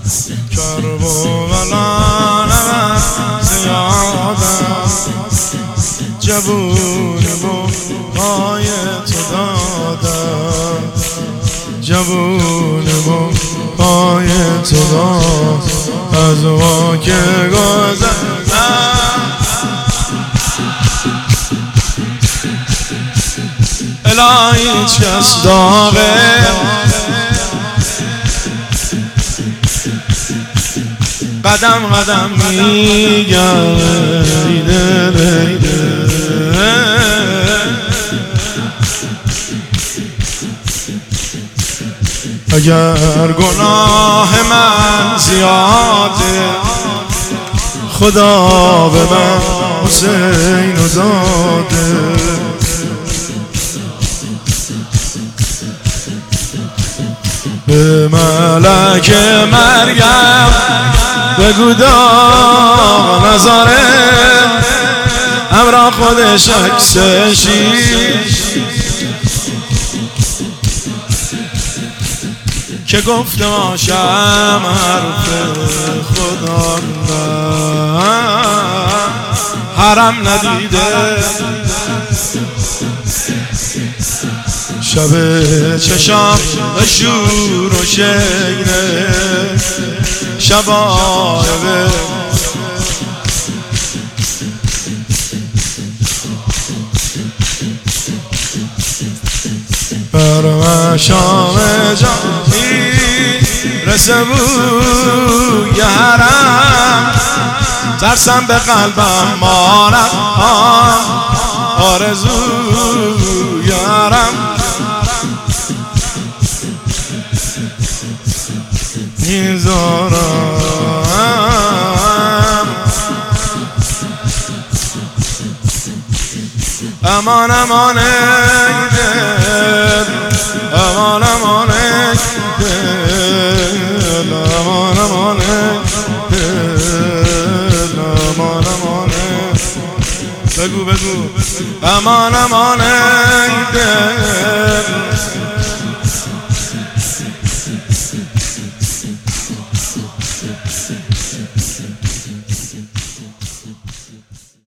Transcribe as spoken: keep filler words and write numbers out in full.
کربلا زیادم جوون و پای تو دادم جوون و پای تو دادم از ما که گذشتم الهی هیچ کس داغه قدم قدم میگرده اگر گناه من زیاده خدا به من حسین زاده به ملک مریم بگو داغ نذاره امرا خودش عکسشی که گفته باشم حرف خدا حرم ندیده شب چشام به شور و شگره شبایبه بر مشام جانی رسه بوی حرم ترسم به قلبم مانم آرزوی حرم میذارم امان امان ای دل امان امان ای دل امان امان ای دل امان امان بگو بگو امان امان ای دل